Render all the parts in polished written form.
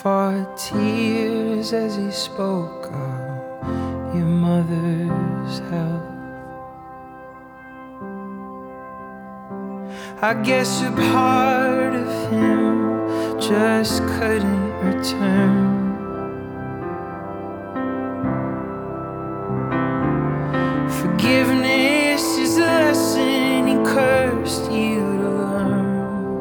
for tears as he spoke of your mother's health. I guess a part of him just couldn't return. Forgiveness is the lesson he cursed you to learn.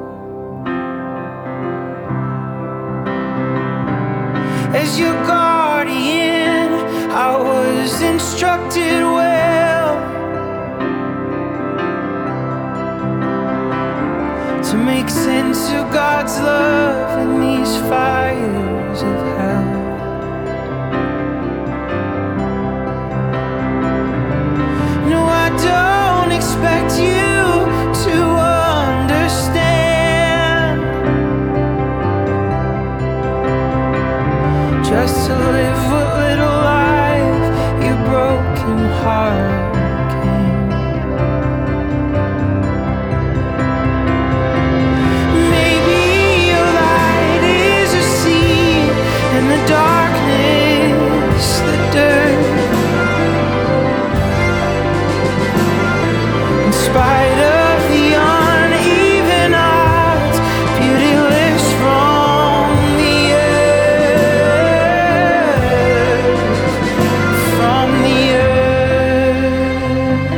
As your guardian, I was instructed well to make sense of God's love in these fires of hell. No, I don't expect you to understand, just to live what little life your broken heart can. Maybe your light is a seed, and the darkness, the dirt. In spite of the uneven odds, beauty lives from the earth, from the earth,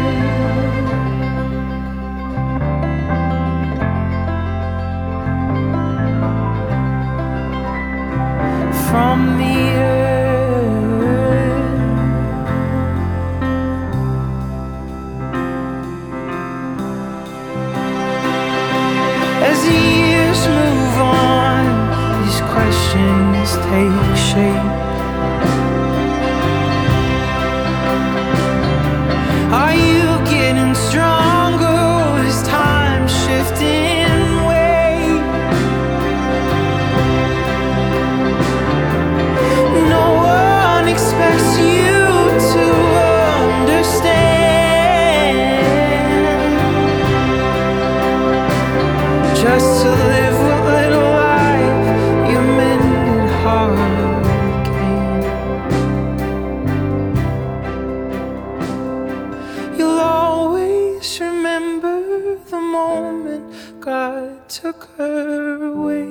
from the earth. As the years move on, these questions take shape. Are you getting stronger? Is time shifting weight? No one expects you to understand, just to live what little life your mended heart can. You'll always remember the moment God took her away.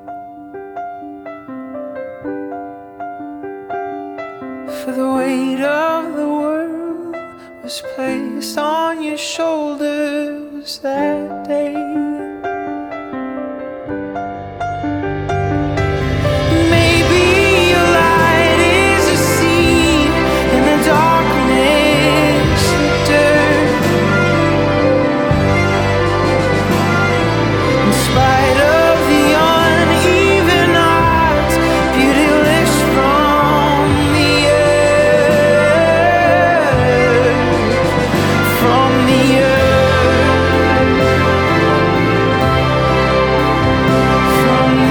For the weight of the world was placed on your shoulders that day. Maybe your light is a seed in the darkness, the dirt. In spite of the uneven odds, beauty lives from the earth, from the earth, from the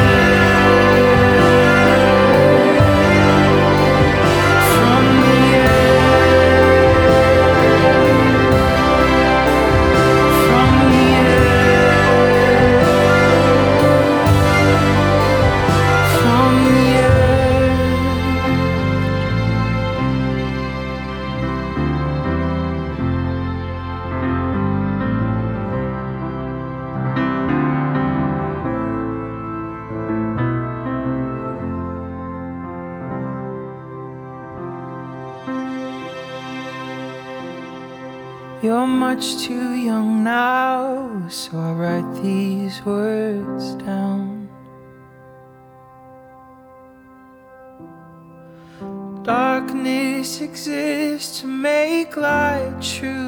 from the from the from the You're much too young now, so I write these words down. Darkness exists to make light true.